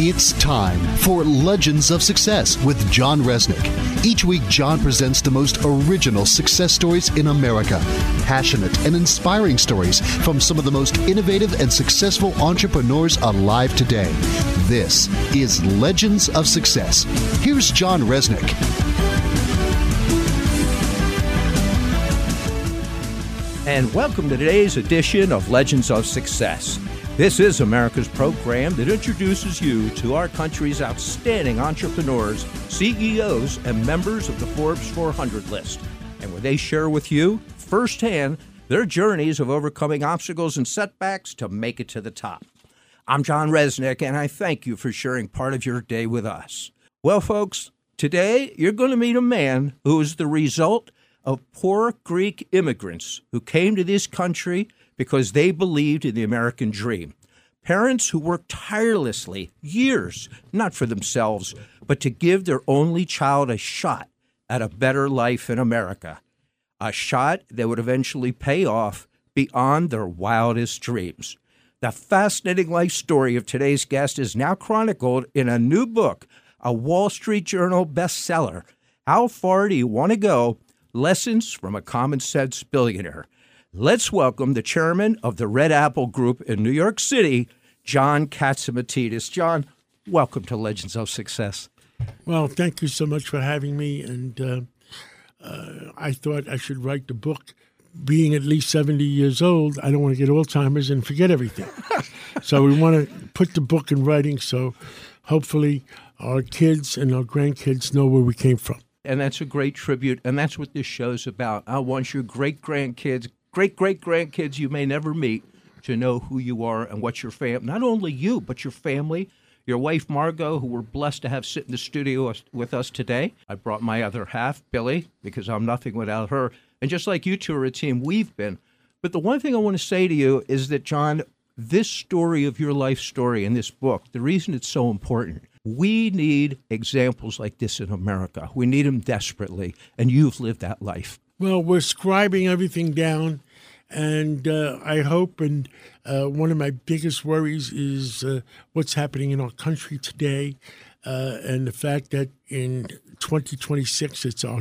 It's time for Legends of Success with John Resnick. Each week, John presents the most original success stories in America. Passionate and inspiring stories from some of the most innovative and successful entrepreneurs alive today. This is Legends of Success. Here's John Resnick. And welcome to today's edition of Legends of Success. This is America's program that introduces you to our country's outstanding entrepreneurs, CEOs, and members of the Forbes 400 list, and where they share with you firsthand their journeys of overcoming obstacles and setbacks to make it to the top. I'm John Resnick, and I thank you for sharing part of your day with us. Well, folks, today you're going to meet a man who is the result of poor Greek immigrants who came to this country because they believed in the American dream. Parents who worked tirelessly, years, not for themselves, but to give their only child a shot at a better life in America. A shot that would eventually pay off beyond their wildest dreams. The fascinating life story of today's guest is now chronicled in a new book, a Wall Street Journal bestseller. How far do you want to go? Lessons from a Common Sense Billionaire. Let's welcome the chairman of the Red Apple Group in New York City, John Catsimatidis. John, welcome to Legends of Success. Well, thank you so much for having me. And I thought I should write the book. Being at least 70 years old, I don't want to get Alzheimer's and forget everything. So we want to put the book in writing so hopefully our kids and our grandkids know where we came from. And that's a great tribute, and that's what this show's about. I want your great-grandkids, great-great-grandkids you may never meet, to know who you are and what your family, not only you, but your family, your wife, Margot, who we're blessed to have sit in the studio with us today. I brought my other half, Billy, because I'm nothing without her. And just like you two are a team, we've been. But the one thing I want to say to you is that, John, this story of your life story in this book, the reason it's so important, we need examples like this in America. We need them desperately, and you've lived that life. Well, we're scribing everything down, and I hope, and one of my biggest worries is what's happening in our country today, and the fact that in 2026, it's our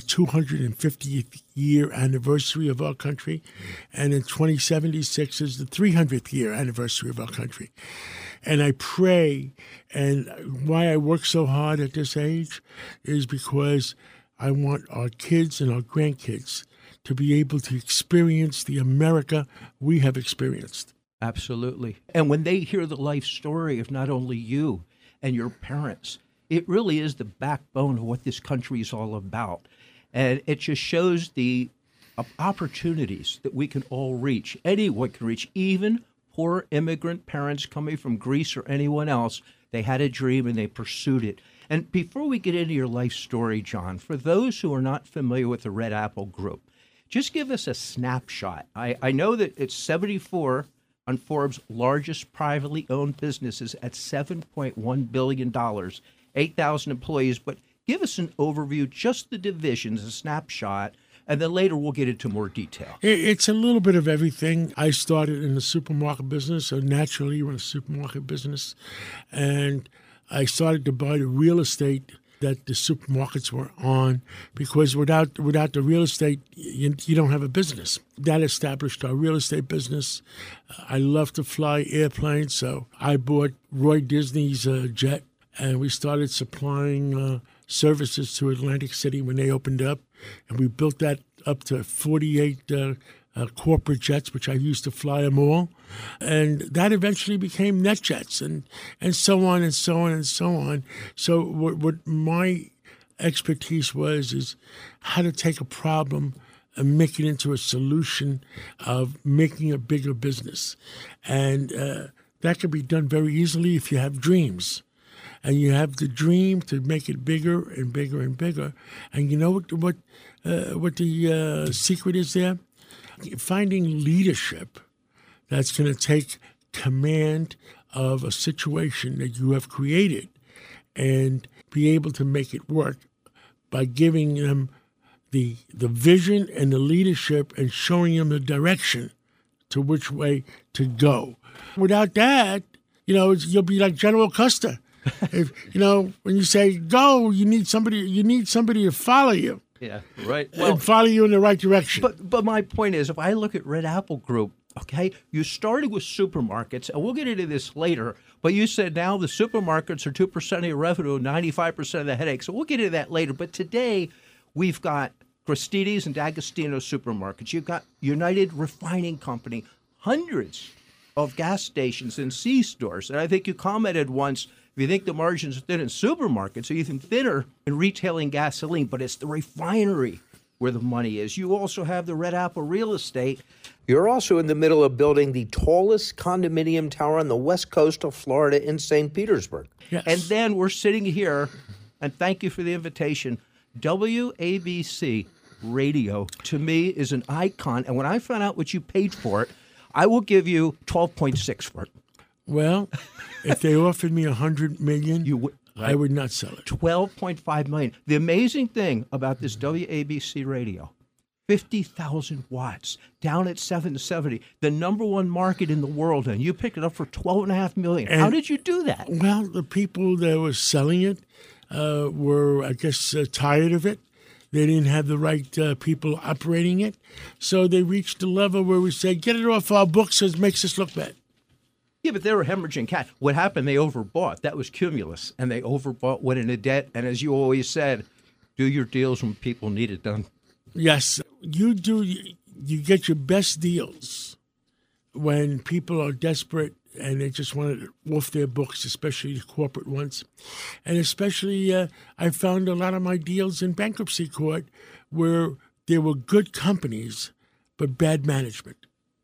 250th year anniversary of our country, and in 2076 is the 300th year anniversary of our country. And I pray, and why I work so hard at this age is because I want our kids and our grandkids to be able to experience the America we have experienced. Absolutely. And when they hear the life story of not only you and your parents, it really is the backbone of what this country is all about. And it just shows the opportunities that we can all reach. Anyone can reach, even poor immigrant parents coming from Greece or anyone else. They had a dream and they pursued it. And before we get into your life story, John, for those who are not familiar with the Red Apple Group, just give us a snapshot. I know that it's 74 on Forbes' largest privately owned businesses at $7.1 billion, 8,000 employees, but give us an overview, just the divisions, a snapshot, and then later we'll get into more detail. It's a little bit of everything. I started in the supermarket business, so naturally you're in the supermarket business, and I started to buy the real estate that the supermarkets were on, because without the real estate, you don't have a business. That established our real estate business. I love to fly airplanes, so I bought Roy Disney's jet, and we started supplying services to Atlantic City when they opened up, and we built that up to 48 corporate jets, which I used to fly them all, and that eventually became NetJets, and so on and so on and so on. So what my expertise is how to take a problem and make it into a solution of making a bigger business, and that can be done very easily if you have dreams. And you have the dream to make it bigger and bigger and bigger. And you know what the secret is there? Finding leadership that's going to take command of a situation that you have created and be able to make it work by giving them the vision and the leadership and showing them the direction to which way to go. Without that, you'll be like General Custer. If when you say go, you need somebody to follow you. Yeah, right. And follow you in the right direction. But my point is, if I look at Red Apple Group, okay, you started with supermarkets, and we'll get into this later, but you said now the supermarkets are 2% of your revenue, 95% of the headaches. So we'll get into that later. But today, we've got Gristedes and D'Agostino supermarkets. You've got United Refining Company, hundreds of gas stations and C-stores. And I think you commented once, if you think the margins are thin in supermarkets, are even thinner in retailing gasoline, but it's the refinery where the money is. You also have the Red Apple real estate. You're also in the middle of building the tallest condominium tower on the west coast of Florida in St. Petersburg. Yes. And then we're sitting here, and thank you for the invitation, WABC Radio, to me, is an icon. And when I found out what you paid for it, I will give you 12.6 for it. Well, if they offered me $100 million, I would not sell it. 12.5 million. The amazing thing about this WABC radio, 50,000 watts, down at 770, the number one market in the world, and you picked it up for $12.5 million. How did you do that? Well, the people that were selling it were, I guess, tired of it. They didn't have the right people operating it. So they reached a level where we said, get it off our books, it makes us look bad. Yeah, but they were hemorrhaging cash. What happened, they overbought. That was Cumulus. And they overbought, went into debt. And as you always said, do your deals when people need it done. Yes, you do. You get your best deals when people are desperate and they just want it off their books, especially the corporate ones. And especially, I found a lot of my deals in bankruptcy court where there were good companies, but bad management.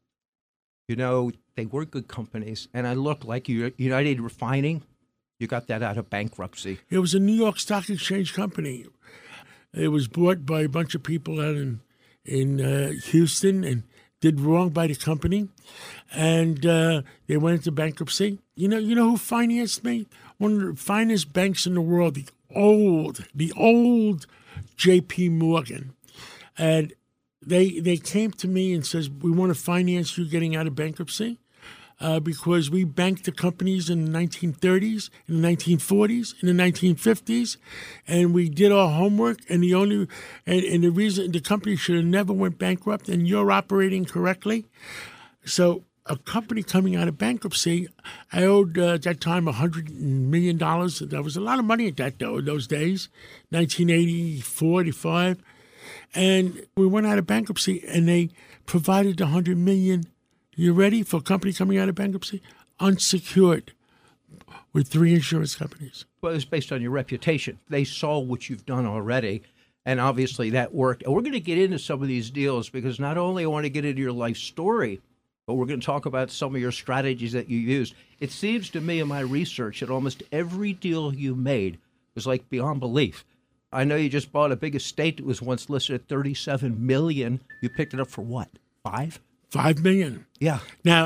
They were good companies. And I look like United Refining, you got that out of bankruptcy. It was a New York Stock Exchange company. It was bought by a bunch of people out in Houston and did wrong by the company. And they went into bankruptcy. You know who financed me? One of the finest banks in the world, the old J.P. Morgan. And they came to me and says, we want to finance you getting out of bankruptcy because we banked the companies in the 1930s, in the 1940s, in the 1950s, and we did our homework. And the reason the company should have never went bankrupt, and you're operating correctly. So a company coming out of bankruptcy, I owed at that time $100 million. That was a lot of money at those days, 1984, 85. And we went out of bankruptcy, and they provided the $100 million. You ready for a company coming out of bankruptcy? Unsecured, with 3 insurance companies. Well, it's based on your reputation. They saw what you've done already, and obviously that worked. And we're going to get into some of these deals because not only I want to get into your life story, but we're going to talk about some of your strategies that you used. It seems to me in my research that almost every deal you made was like beyond belief. I know you just bought a big estate that was once listed at $37 million. You picked it up for what, $5 million. Yeah. Now,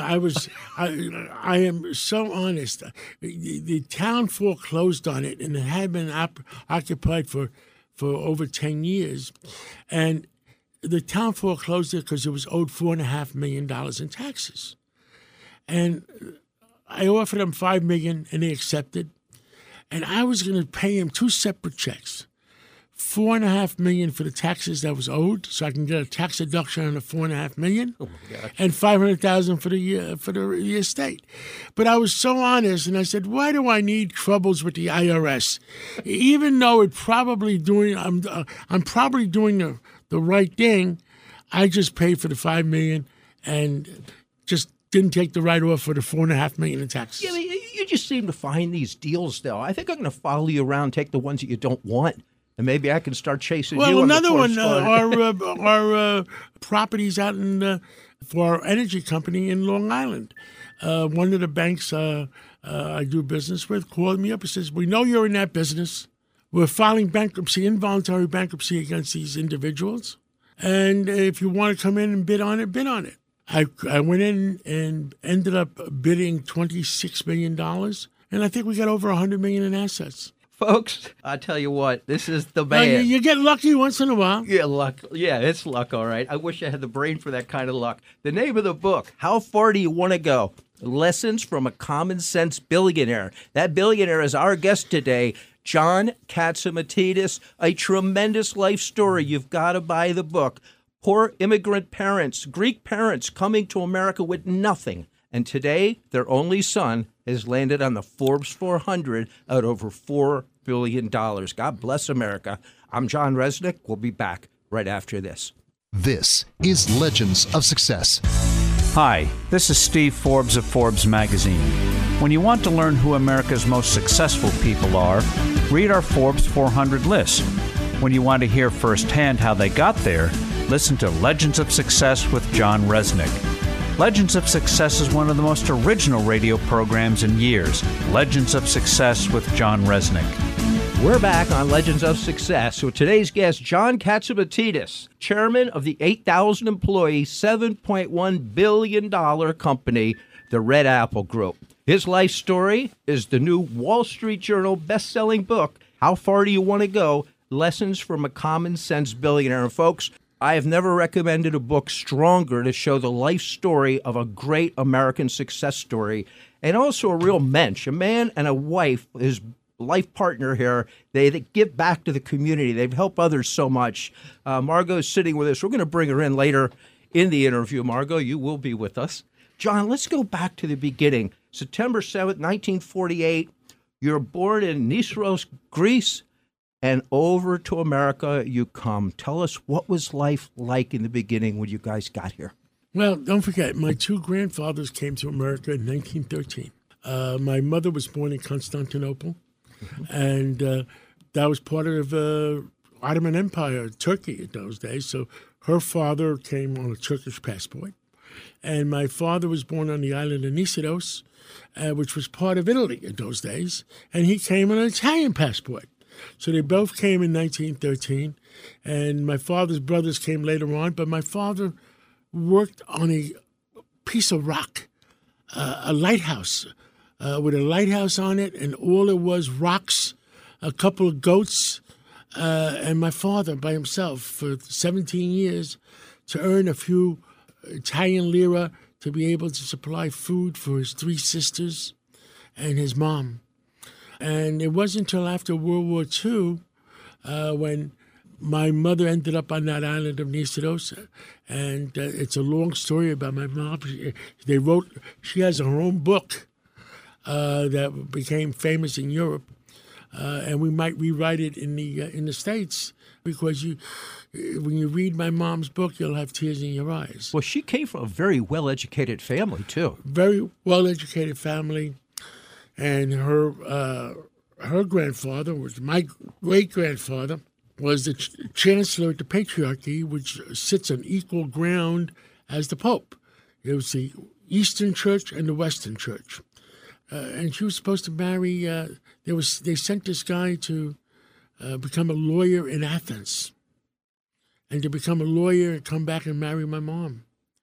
I am so honest. The town foreclosed on it, and it had been occupied for over 10 years. And the town foreclosed it because it was owed $4.5 million in taxes. And I offered them $5 million, and they accepted. And I was going to pay him 2 separate checks. $4.5 million for the taxes that was owed, so I can get a tax deduction on the $4.5 million, and $500,000 for the estate. But I was so honest, and I said, "Why do I need troubles with the IRS? Even though I'm probably doing the right thing, I just paid for the $5 million and just didn't take the write-off for the $4.5 million in taxes." Yeah, you just seem to find these deals, though. I think I'm going to follow you around, take the ones that you don't want. And maybe I can start chasing you. Well, another one are properties out for our energy company in Long Island. One of the banks I do business with called me up and says, "We know you're in that business. We're filing bankruptcy, involuntary bankruptcy against these individuals. And if you want to come in and bid on it, bid on it." I went in and ended up bidding $26 million. And I think we got over $100 million in assets Folks, I tell you what, this is the Now, man. you get lucky once in a while. Yeah, luck. Yeah, it's luck, all right. I wish I had the brain for that kind of luck. The name of the book, How Far Do You Want to Go? Lessons from a Common Sense Billionaire. That billionaire is our guest today, John Catsimatidis. A tremendous life story. You've got to buy the book. Poor immigrant parents, Greek parents coming to America with nothing. And today, their only son has landed on the Forbes 400 at over $4 billion. God bless America. I'm John Resnick. We'll be back right after this. This is Legends of Success. Hi, this is Steve Forbes of Forbes magazine. When you want to learn who America's most successful people are, read our Forbes 400 list. When you want to hear firsthand how they got there, listen to Legends of Success with John Resnick. Legends of Success is one of the most original radio programs in years. Legends of Success with John Resnick. We're back on Legends of Success with today's guest, John Catsimatidis, chairman of the 8,000-employee, $7.1 billion company, the Red Apple Group. His life story is the new Wall Street Journal best-selling book, How Far Do You Want to Go? Lessons from a Common Sense Billionaire. And folks, I have never recommended a book stronger to show the life story of a great American success story and also a real mensch, a man and a wife, his life partner here. They give back to the community. They've helped others so much. Margot's sitting with us. We're going to bring her in later in the interview. Margot, you will be with us. John, let's go back to the beginning. September 7th, 1948, you're born in Niçros, Greece, and over to America you come. Tell us, what was life like in the beginning when you guys got here? Well, don't forget, my two grandfathers came to America in 1913. My mother was born in Constantinople, and that was part of Ottoman Empire, Turkey in those days. So her father came on a Turkish passport, and my father was born on the island of Niçros, which was part of Italy in those days, and he came on an Italian passport. So they both came in 1913, and my father's brothers came later on, but my father worked on a piece of rock, a lighthouse, with a lighthouse on it, and all it was rocks, a couple of goats, and my father by himself for 17 years to earn a few Italian lira to be able to supply food for his three sisters and his mom. And it wasn't until after World War II when my mother ended up on that island of Niçros. And it's a long story about my mom. She has her own book that became famous in Europe. And we might rewrite it in the States, because when you read my mom's book, you'll have tears in your eyes. Well, she came from a very well-educated family, too. Very well-educated family. And her grandfather, was my great-grandfather, was the chancellor of the Patriarchy, which sits on equal ground as the Pope. It was the Eastern Church and the Western Church. And she was supposed to marry, they sent this guy to become a lawyer in Athens, and to become a lawyer and come back and marry my mom.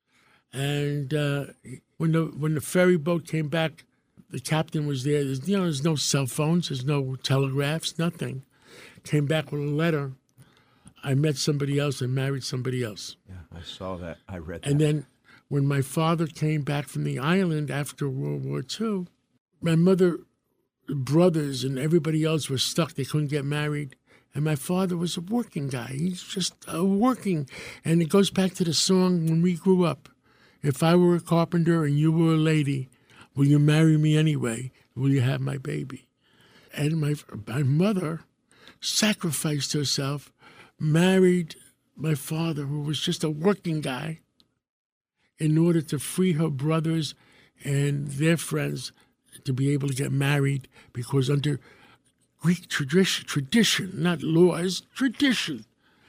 And when the ferry boat came back, the captain was there. There's no cell phones, there's no telegraphs, nothing. Came back with a letter. I met somebody else and married somebody else. Yeah, I saw that. I read that. And then when my father came back from the island after World War II, my mother, brothers, and everybody else were stuck. They couldn't get married. And my father was a working guy. He's just working. And it goes back to the song when we grew up. If I were a carpenter and you were a lady, will you marry me anyway? Will you have my baby? And my mother sacrificed herself, married my father, who was just a working guy, in order to free her brothers and their friends to be able to get married, because under Greek tradition, not laws, tradition,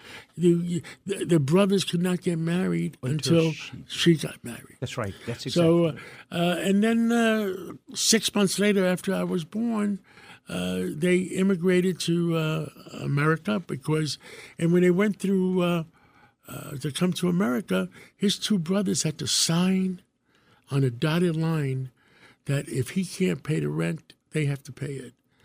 the brothers could not get married until she got married. That's right. That's exactly. So, and then 6 months later, after I was born, they immigrated to America, and when they went through to come to America, his two brothers had to sign on a dotted line that if he can't pay the rent, they have to pay it.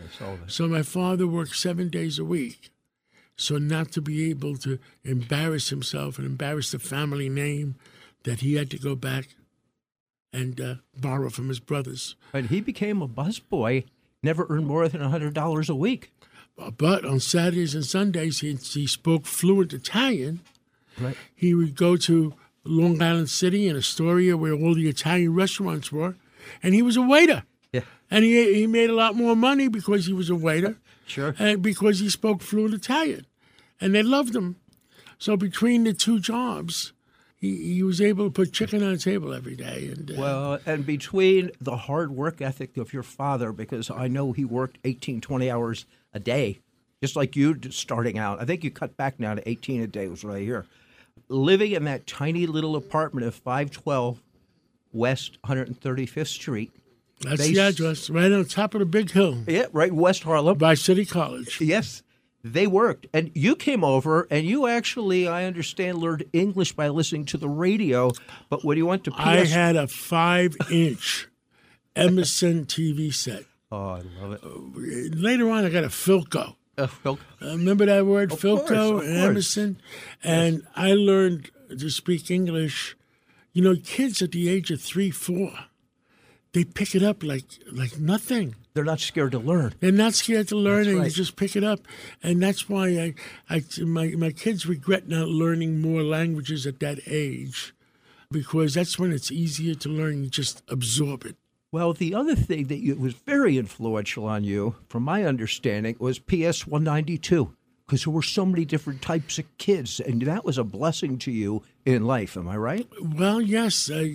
So my father worked 7 days a week. So not to be able to embarrass himself and embarrass the family name, that he had to go back and borrow from his brothers. But he became a busboy, never earned more than $100 a week. But on Saturdays and Sundays, he spoke fluent Italian. Right. He would go to Long Island City and Astoria, where all the Italian restaurants were, and he was a waiter. Yeah. And he made a lot more money because he was a waiter. Sure. And because he spoke fluent Italian. And they loved him. So between the two jobs, he was able to put chicken on the table every day. And and between the hard work ethic of your father, because I know he worked 18, 20 hours a day, just like you starting out. I think you cut back now to 18 a day, was what I hear. Living in that tiny little apartment of 512 West 135th Street. That's the address, right on top of the big hill. Yeah, right, West Harlem. By City College. Yes, they worked. And you came over, and you actually, I understand, learned English by listening to the radio. But when you went to PS... I had a 5-inch Emerson TV set. Oh, I love it. Later on, I got a Philco. Philco. Remember that word, Of Philco course, and Emerson? And I learned to speak English. You know, kids at the age of 3, 4, they pick it up like nothing. They're not scared to learn. They're not scared to learn, That's and right. you just pick it up. And that's why my kids regret not learning more languages at that age, because that's when it's easier to learn. You just absorb it. Well, the other thing that was very influential on you, from my understanding, was PS 192, because there were so many different types of kids, and that was a blessing to you in life. Am I right? Well, yes. I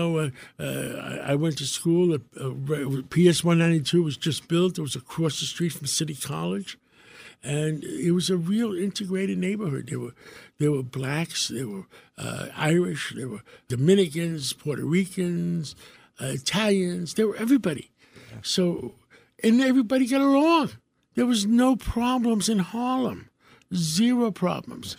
went to school. PS 192 was just built. It was across the street from City College. And it was a real integrated neighborhood. There were blacks, there were Irish, there were Dominicans, Puerto Ricans, Italians. There were everybody. So, and everybody got along. There was no problems in Harlem. Zero problems.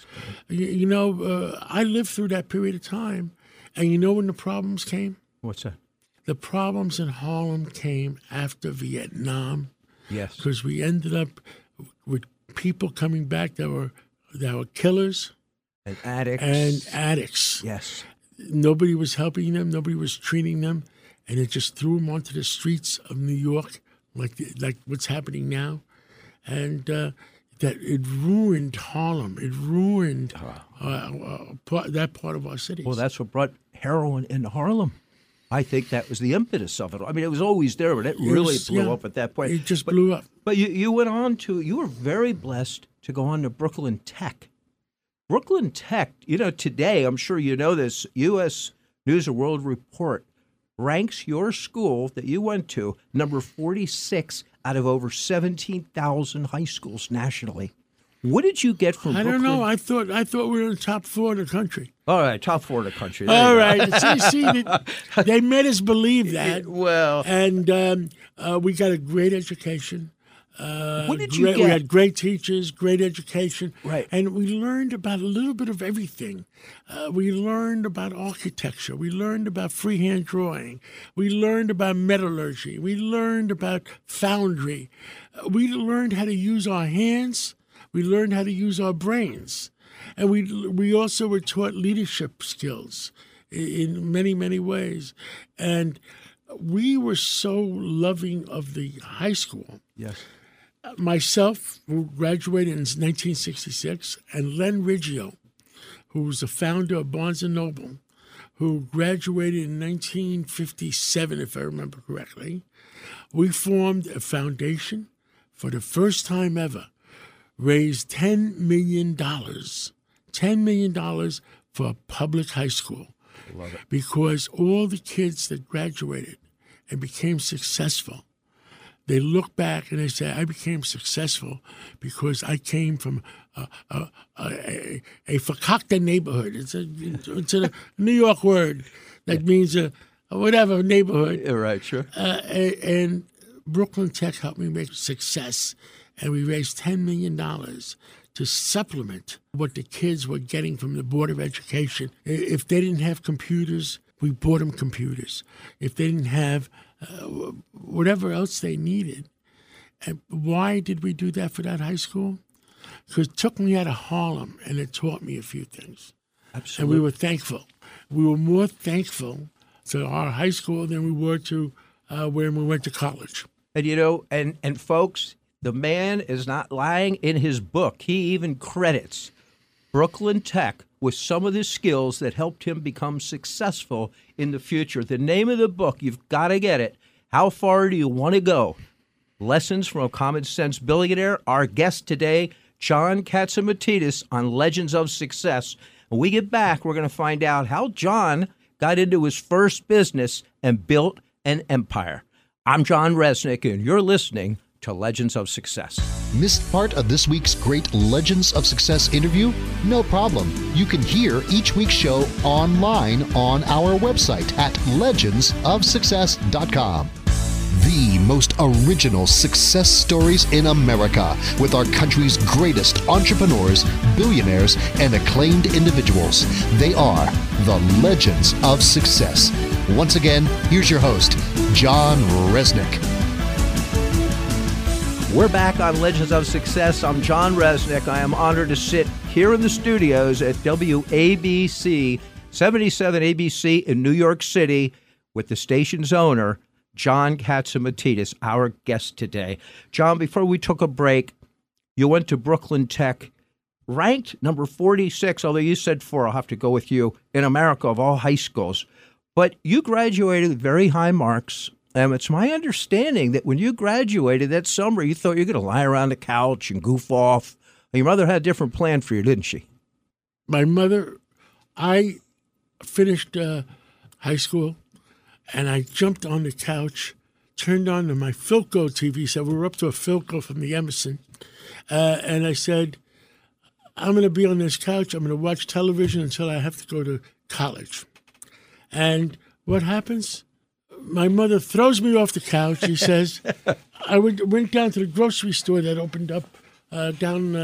I lived through that period of time. And you know when the problems came? What's that? The problems in Harlem came after Vietnam. Yes. Because we ended up with people coming back that were killers And addicts. Yes. Yes. Nobody was helping them. Nobody was treating them. And it just threw them onto the streets of New York, like what's happening now. And that it ruined Harlem. It ruined that part of our city. Well, that's what brought heroin into Harlem. I think that was the impetus of it. I mean, it was always there, but it really blew up at that point. It just blew up. But you went on you were very blessed to go on to Brooklyn Tech. Brooklyn Tech, today, I'm sure you know this, U.S. News and World Report ranks your school that you went to number 46 out of over 17,000 high schools nationally. What did you get from Brooklyn? I don't know. I thought we were in the top 4 in the country. All right, top 4 in the country. All right. See, they made us believe that. Well. And we got a great education. What did you get? We had great teachers, great education. Right. And we learned about a little bit of everything. We learned about architecture. We learned about freehand drawing. We learned about metallurgy. We learned about foundry. We learned how to use our hands. We learned how to use our brains. And we also were taught leadership skills in many, many ways. And we were so loving of the high school. Yes. Myself, who graduated in 1966, and Len Riggio, who was the founder of Barnes & Noble, who graduated in 1957, if I remember correctly, we formed a foundation for the first time ever, raised $10 million for a public high school. Love it. Because all the kids that graduated and became successful, they look back and they say, I became successful because I came from a fakakta neighborhood. It's a New York word that means whatever neighborhood. Right, sure. And Brooklyn Tech helped me make success. And we raised $10 million to supplement what the kids were getting from the Board of Education. If they didn't have computers, we bought them computers. If they didn't have whatever else they needed. And why did we do that for that high school? Because it took me out of Harlem, and it taught me a few things. Absolutely. And we were thankful. We were more thankful to our high school than we were to when we went to college. And, and folks, the man is not lying in his book. He even credits Brooklyn Tech with some of the skills that helped him become successful in the future. The name of the book, you've got to get it. How Far Do You Want to Go? Lessons from a Common Sense Billionaire. Our guest today, John Catsimatidis, on Legends of Success. When we get back, we're going to find out how John got into his first business and built an empire. I'm John Resnick, and you're listening to Legends of Success. Missed part of this week's great Legends of Success interview? No problem. You can hear each week's show online on our website at legendsofsuccess.com. The most original success stories in America, with our country's greatest entrepreneurs, billionaires, and acclaimed individuals. They are the Legends of Success. Once again, here's your host, John Resnick. We're back on Legends of Success. I'm John Resnick. I am honored to sit here in the studios at WABC, 77 ABC in New York City, with the station's owner, John Catsimatidis, our guest today. John, before we took a break, you went to Brooklyn Tech, ranked number 46, although you said 4, I'll have to go with you, in America of all high schools. But you graduated with very high marks. And it's my understanding that when you graduated that summer, you thought you were going to lie around the couch and goof off. And your mother had a different plan for you, didn't she? My mother, I finished high school, and I jumped on the couch, turned on to my Philco TV. So we were up to a Philco from the Emerson. And I said, I'm going to be on this couch. I'm going to watch television until I have to go to college. And what happens? My mother throws me off the couch. She says, I went down to the grocery store that opened up down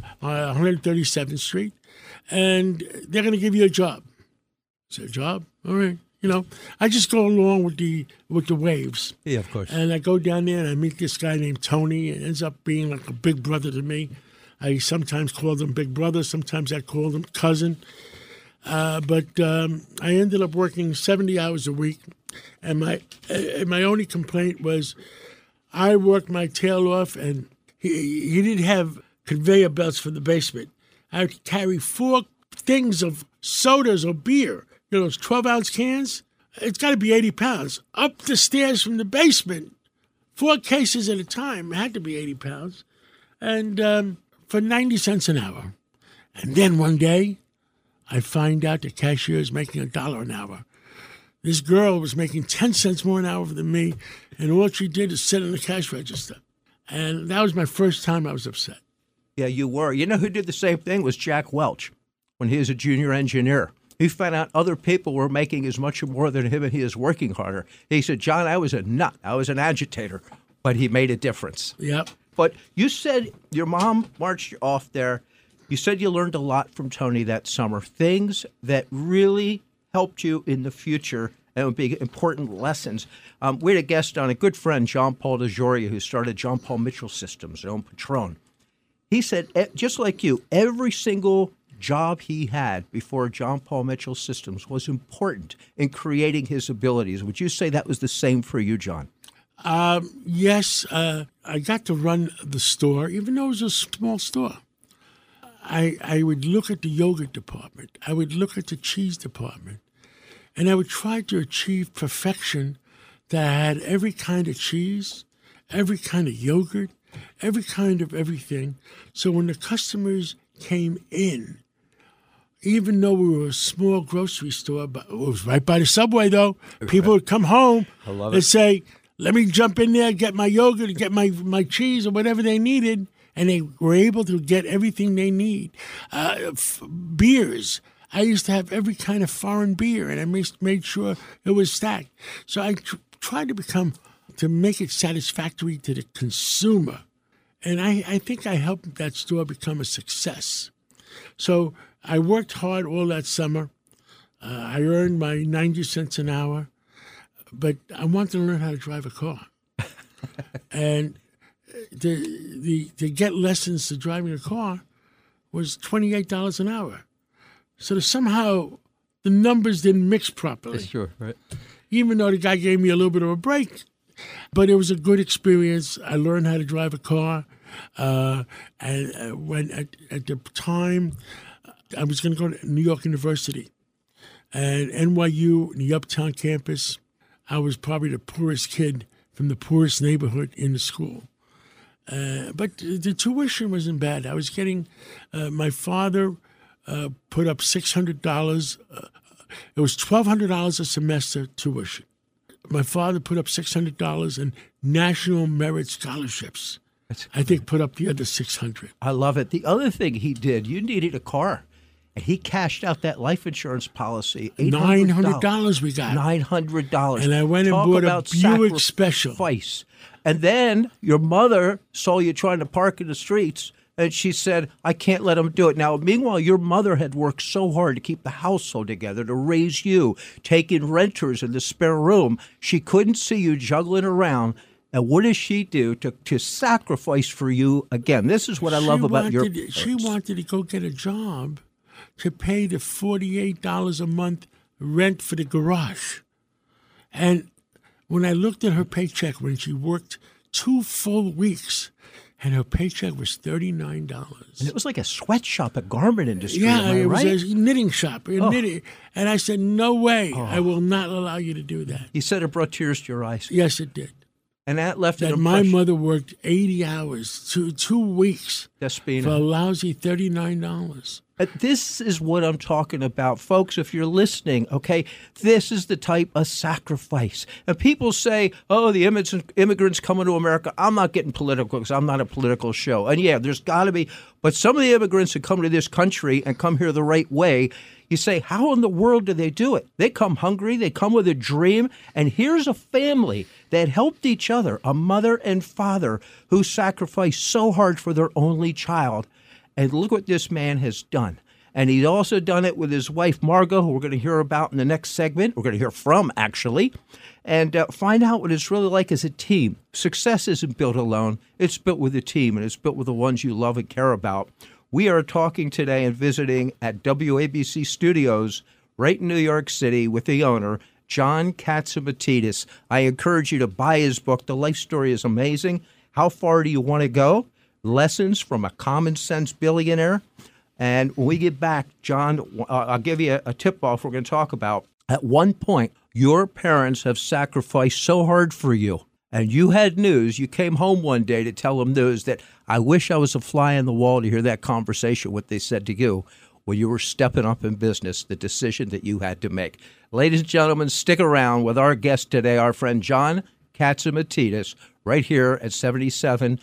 137th Street, and they're going to give you a job. I said, a job? All right. I just go along with the waves. Yeah, of course. And I go down there and I meet this guy named Tony. It ends up being like a big brother to me. I sometimes called him big brother. Sometimes I called him cousin. But I ended up working 70 hours a week. And my only complaint was I worked my tail off, and he didn't have conveyor belts for the basement. I would carry 4 things of sodas or beer, those 12-ounce cans. It's got to be 80 pounds. Up the stairs from the basement, 4 cases at a time. It had to be 80 pounds. And for 90 cents an hour. And then one day, I find out the cashier is making $1 an hour. This girl was making 10 cents more an hour than me, and all she did is sit on the cash register. And that was my first time I was upset. Yeah, you were. You know who did the same thing was Jack Welch when he was a junior engineer. He found out other people were making as much or more than him, and he was working harder. He said, John, I was a nut. I was an agitator, but he made a difference. Yep. But you said your mom marched you off there. You said you learned a lot from Tony that summer, things that really helped you in the future and would be important lessons. We had a guest on, a good friend, John Paul DeJoria, who started John Paul Mitchell Systems, his own Patron. He said, just like you, every single job he had before John Paul Mitchell Systems was important in creating his abilities. Would you say that was the same for you, John? Yes. I got to run the store, even though it was a small store. I would look at the yogurt department. I would look at the cheese department. And I would try to achieve perfection that had every kind of cheese, every kind of yogurt, every kind of everything. So when the customers came in, even though we were a small grocery store, but it was right by the subway, though, people would come home and say, let me jump in there, get my yogurt, get my cheese or whatever they needed. And they were able to get everything they need. Beers. I used to have every kind of foreign beer, and I made sure it was stacked. So I tried to make it satisfactory to the consumer. And I think I helped that store become a success. So I worked hard all that summer. I earned my 90 cents an hour, but I wanted to learn how to drive a car. And to get lessons to driving a car was $28 an hour. So somehow the numbers didn't mix properly. Sure, right. Even though the guy gave me a little bit of a break. But it was a good experience. I learned how to drive a car. And when at the time, I was going to go to New York University. And NYU, the Uptown campus, I was probably the poorest kid from the poorest neighborhood in the school. But the tuition wasn't bad. I was getting, my father put up $600. It was $1,200 a semester tuition. My father put up $600 in National Merit Scholarships. I think put up the other $600. I love it. The other thing he did, you needed a car. And he cashed out that life insurance policy. $900 we got. $900. And I went and bought a Buick Special. And then your mother saw you trying to park in the streets, and she said, I can't let him do it. Now, meanwhile, your mother had worked so hard to keep the household together, to raise you, take in renters in the spare room. She couldn't see you juggling around. And what does she do to sacrifice for you again? This is what I love about your parents. She wanted to go get a job to pay the $48 a month rent for the garage. And when I looked at her paycheck when she worked 2 full weeks, and her paycheck was $39. And it was like a sweatshop, a garment industry. Yeah, it was right? a knitting shop. Knitting. And I said, no way. I will not allow you to do that. You said it brought tears to your eyes. Yes, it did. And that left an that impression. My mother worked 80 hours, two weeks, Despina. for a lousy $39. This is what I'm talking about. Folks, if you're listening, okay, this is the type of sacrifice. And people say, oh, the immigrants coming to America. I'm not getting political because I'm not a political show. And yeah, there's got to be. But some of the immigrants that come to this country and come here the right way, you say, how in the world do they do it? They come hungry. They come with a dream. And here's a family that helped each other, a mother and father who sacrificed so hard for their only child. And look what this man has done. And he's also done it with his wife, Margot, who we're going to hear about in the next segment. We're going to hear from, actually, and find out what it's really like as a team. Success isn't built alone. It's built with a team, and it's built with the ones you love and care about. We are talking today and visiting at WABC Studios right in New York City with the owner, John Catsimatidis. I encourage you to buy his book. The life story is amazing. How far do you want to go? Lessons from a common sense billionaire. And when we get back, John, I'll give you a tip-off we're going to talk about. At one point, your parents have sacrificed so hard for you, and you had news. You came home one day to tell them news that I wish I was a fly on the wall to hear that conversation, what they said to you when you were stepping up in business, the decision that you had to make. Ladies and gentlemen, stick around with our guest today, our friend John Catsimatidis, right here at 77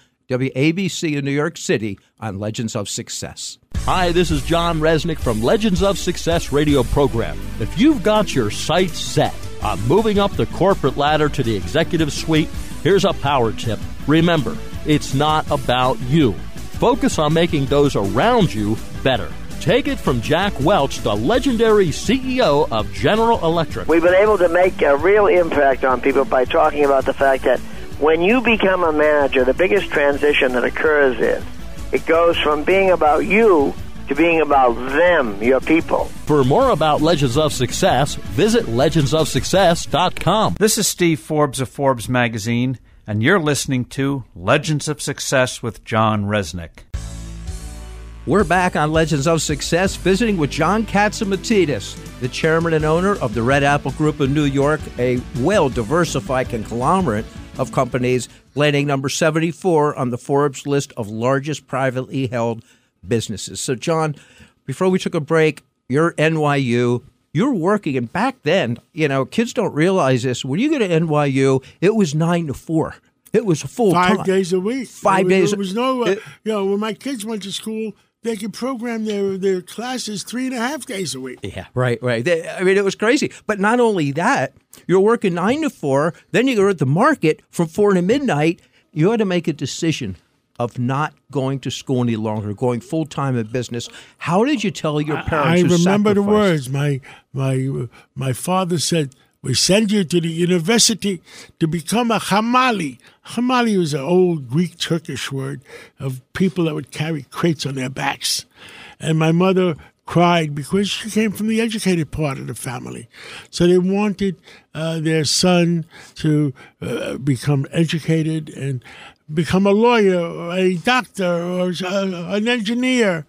WABC in New York City on Legends of Success. Hi, this is John Resnick from Legends of Success radio program. If you've got your sights set on moving up the corporate ladder to the executive suite, here's a power tip. Remember, it's not about you. Focus on making those around you better. Take it from Jack Welch, the legendary CEO of General Electric. We've been able to make a real impact on people by talking about the fact that when you become a manager, the biggest transition that occurs is it goes from being about you to being about them, your people. For more about Legends of Success, visit legendsofsuccess.com. This is Steve Forbes of Forbes magazine, and you're listening to Legends of Success with John Resnick. We're back on Legends of Success, visiting with John Catsimatidis, the chairman and owner of the Red Apple Group in New York, a well-diversified conglomerate of companies, landing number 74 on the Forbes list of largest privately held businesses. So, John, before we took a break, you're NYU, you're working, and back then, kids don't realize this. When you go to NYU, it was 9 to 4. It was full time. 5 days a week. 5 days. There was no, when my kids went to school, they could program their classes 3.5 days a week. Yeah, right. It was crazy. But not only that, you're working 9 to 4, then you go at the market from 4 to midnight. You had to make a decision of not going to school any longer, going full-time in business. How did you tell your parents? I remember the words. My father said, We send you to the university to become a hamali. Hamali was an old Greek Turkish word of people that would carry crates on their backs. And my mother cried because she came from the educated part of the family. So they wanted their son to become educated and become a lawyer or a doctor or an engineer.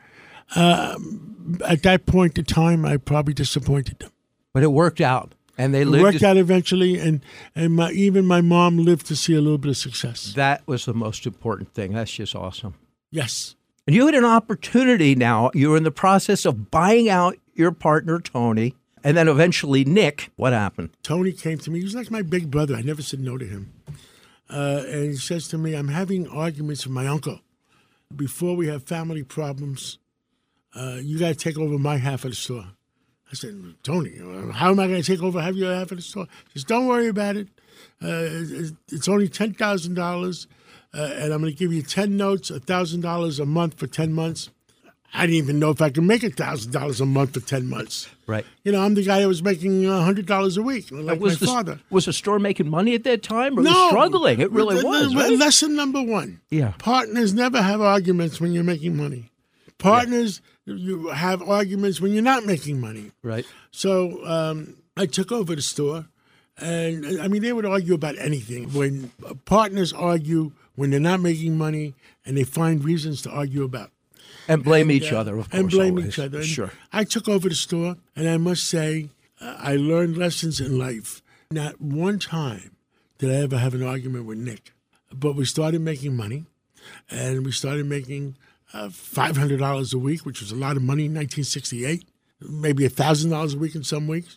At that point in time, I probably disappointed them. But it worked out. And they lived. It worked out eventually, and even my mom lived to see a little bit of success. That was the most important thing. That's just awesome. Yes. And you had an opportunity now. You were in the process of buying out your partner, Tony, and then eventually Nick. What happened? Tony came to me. He was like my big brother. I never said no to him. And he says to me, I'm having arguments with my uncle. Before we have family problems, you got to take over my half of the store. I said, Tony, how am I going to take over your half of the store? He says, don't worry about it. It's only $10,000, and I'm going to give you 10 notes, $1,000 a month for 10 months. I didn't even know if I could make $1,000 a month for 10 months. Right. You know, I'm the guy that was making $100 a week, like my father. Was the store making money at that time, or was it struggling? It really was, right? Lesson number one. Yeah. Partners never have arguments when you're making money. Partners, you have arguments when you're not making money. Right. So I took over the store, and I mean, they would argue about anything. When partners argue when they're not making money, and they find reasons to argue about. And blame each other, of course. And blame always. each other. And sure. I took over the store, and I must say, I learned lessons in life. Not one time did I ever have an argument with Nick. But we started making money, and we started making $500 a week, which was a lot of money in 1968, maybe $1,000 a week in some weeks.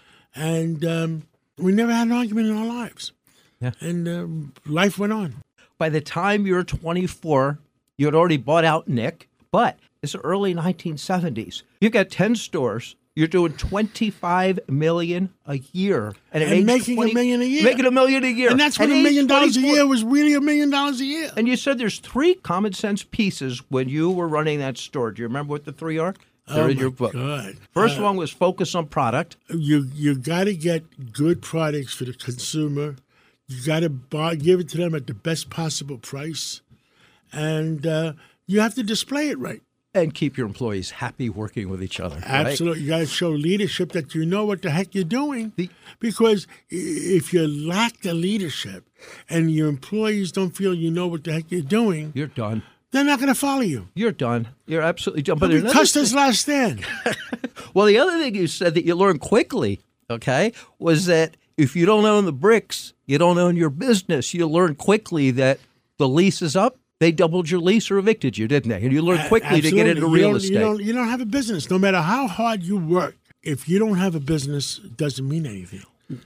And we never had an argument in our lives. Yeah. And life went on. By the time you were 24, you had already bought out Nick, but it's the early 1970s. You've got 10 stores. You're doing $25 million a year. And making $1 million a year. Making $1 million a year. And that's when $1 million a year was really $1 million a year. And you said there's 3 common sense pieces when you were running that store. Do you remember what the 3 are? They're in your book. God. First one was focus on product. You got to get good products for the consumer. You got to give it to them at the best possible price. And you have to display it right. And keep your employees happy working with each other. Absolutely. Right? You got to show leadership that you know what the heck you're doing. Because if you lack the leadership and your employees don't feel you know what the heck you're doing, you're done. They're not going to follow you. You're done. You're absolutely done. But Custer's last stand. Well, the other thing you said that you learned quickly, okay, was that if you don't own the bricks, you don't own your business. You learn quickly that the lease is up. They doubled your lease or evicted you, didn't they? And you learned quickly to get into real estate. You don't have a business. No matter how hard you work, if you don't have a business, it doesn't mean anything.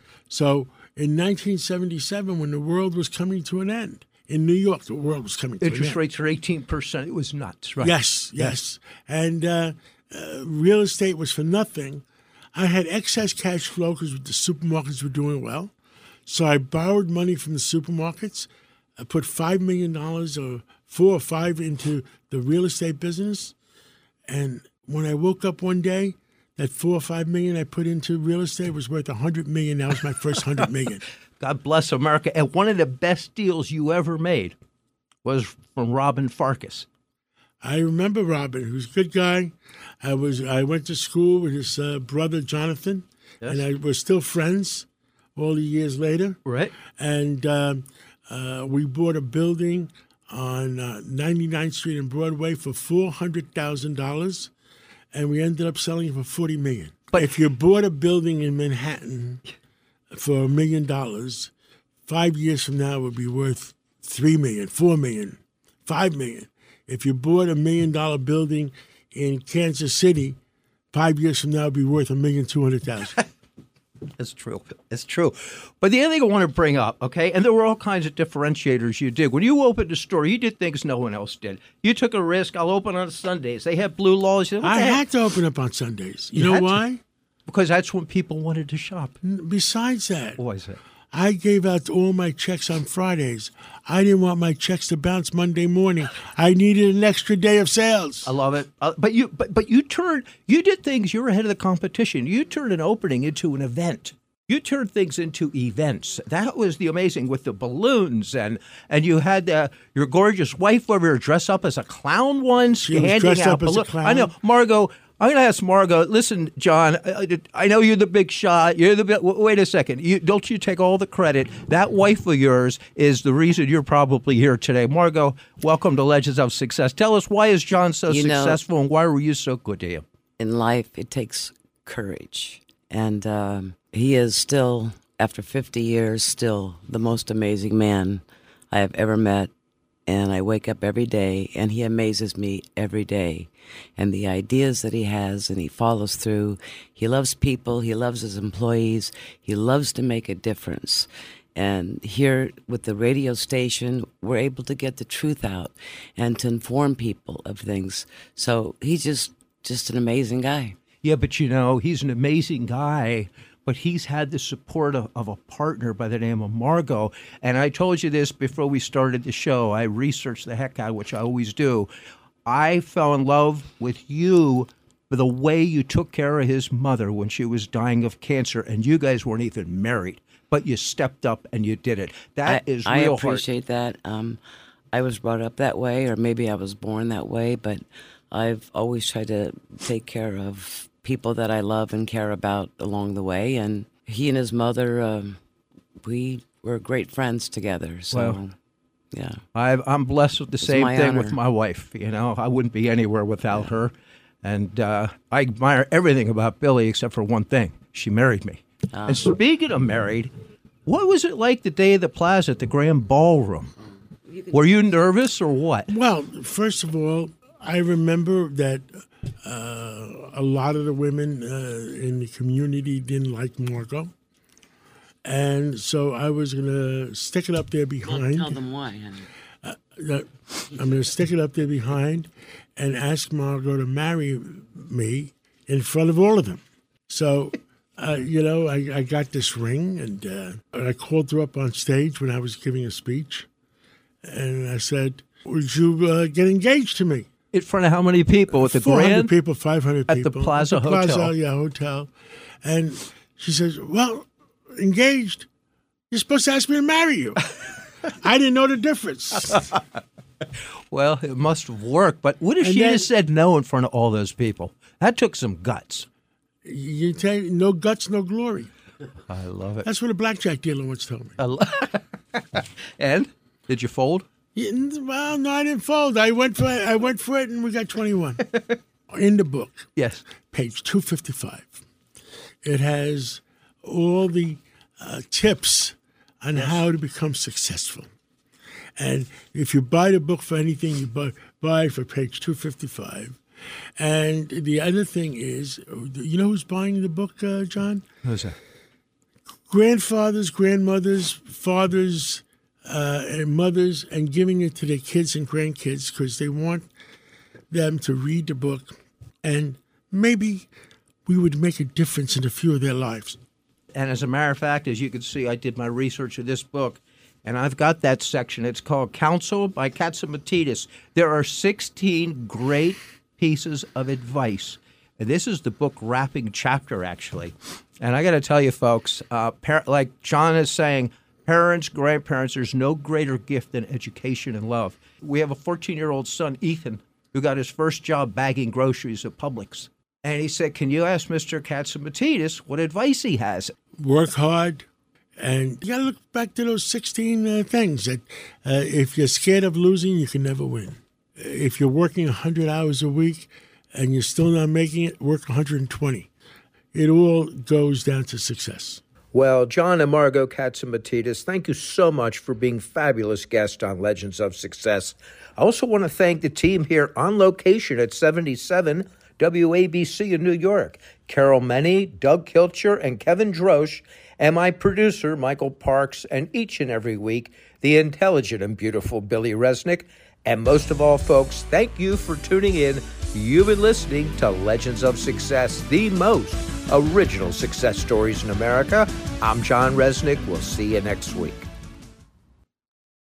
So in 1977, when the world was coming to an end, in New York, the world was coming to an end. Interest rates are 18%. It was nuts, right? Yes. And real estate was for nothing. I had excess cash flow because the supermarkets were doing well. So I borrowed money from the supermarkets. I put $5 million or 4 or 5 into the real estate business. And when I woke up one day, that 4 or 5 million I put into real estate was worth $100 million. That was my first $100 million. God bless America. And one of the best deals you ever made was from Robin Farkas. I remember Robin, who's a good guy. I went to school with his brother, Jonathan, and I was still friends all the years later. Right. And we bought a building on 99th Street and Broadway for $400,000, and we ended up selling it for $40 million. But if you bought a building in Manhattan for $1 million, 5 years from now it would be worth $3 million, $4 million, $5 million. If you bought $1 million building in Kansas City, 5 years from now it would be worth $1,200,000. It's true. It's true. But the other thing I want to bring up, okay, and there were all kinds of differentiators you did. When you opened a store, you did things no one else did. You took a risk. I'll open on Sundays. They have blue laws. I had to open up on Sundays. You know why? Because that's when people wanted to shop. Besides that. Why is that? I gave out all my checks on Fridays. I didn't want my checks to bounce Monday morning. I needed an extra day of sales. I love it. But you did things. You were ahead of the competition. You turned an opening into an event. You turned things into events. That was the amazing with the balloons, and you had your gorgeous wife over here dress up as a clown once, She was handing dressed out up as a balloons. clown. I know, Margot. I'm going to ask Margot. Listen, John. I know you're the big shot. You're the big. Wait a second. Don't you take all the credit? That wife of yours is the reason you're probably here today. Margot, welcome to Legends of Success. Tell us, why is John so successful, and why were you so good to him? In life, it takes courage, and he is still, after 50 years, still the most amazing man I have ever met. And I wake up every day, and he amazes me every day. And the ideas that he has, and he follows through. He loves people. He loves his employees. He loves to make a difference. And here with the radio station, we're able to get the truth out and to inform people of things. So he's just an amazing guy. Yeah, but he's an amazing guy. But he's had the support of a partner by the name of Margot. And I told you this before we started the show. I researched the heck out, which I always do. I fell in love with you for the way you took care of his mother when she was dying of cancer, and you guys weren't even married, but you stepped up and you did it. That is real I heart. appreciate that. I was brought up that way, or maybe I was born that way, but I've always tried to take care of people that I love and care about along the way. And he and his mother, we were great friends together. So, well, yeah. I'm blessed with the same thing honor. with my wife. I wouldn't be anywhere without her. And I admire everything about Billy except for one thing. She married me. And speaking of married, what was it like the day of the Plaza at the Grand Ballroom? Were you nervous or what? Well, first of all, I remember that a lot of the women in the community didn't like Margot. And so I was going to stick it up there behind. Tell them why, honey. I'm going to stick it up there behind and ask Margot to marry me in front of all of them. So, I got this ring, and I called her up on stage when I was giving a speech. And I said, would you get engaged to me? In front of how many people? At the 400 Grand? people, 500 people. At the Plaza Hotel? Plaza, hotel. And she says, well, engaged, you're supposed to ask me to marry you. I didn't know the difference. Well, it must have worked. But what if she just said no in front of all those people? That took some guts. You tell me, no guts, no glory. I love it. That's what a blackjack dealer once told me. And? Did you fold? Yeah, well, no, I didn't fold. I went for it, and we got 21. In the book, Yes. page 255, it has all the tips on how to become successful. And if you buy the book for anything, you buy it for page 255. And the other thing is, you know who's buying the book, John? Who's that? Grandfathers, grandmothers, fathers, and mothers, and giving it to their kids and grandkids because they want them to read the book, and maybe we would make a difference in a few of their lives. And as a matter of fact, as you can see, I did my research of this book, and I've got that section. It's called Counsel by Catsimatidis. There are 16 great pieces of advice. And this is the book wrapping chapter, actually. And I got to tell you, folks, like John is saying, parents, grandparents, there's no greater gift than education and love. We have a 14-year-old son, Ethan, who got his first job bagging groceries at Publix. And he said, can you ask Mr. Catsimatidis what advice he has? Work hard, and you got to look back to those 16 things that if you're scared of losing, you can never win. If you're working 100 hours a week and you're still not making it, work 120. It all goes down to success. Well, John and Margot Catsimatidis, thank you so much for being fabulous guests on Legends of Success. I also want to thank the team here on location at 77 WABC in New York, Carol Menney, Doug Kilcher, and Kevin Drosch, and my producer, Michael Parks, and each and every week, the intelligent and beautiful Billy Resnick. And most of all, folks, thank you for tuning in. You've been listening to Legends of Success, the most original success stories in America. I'm John Resnick. We'll see you next week.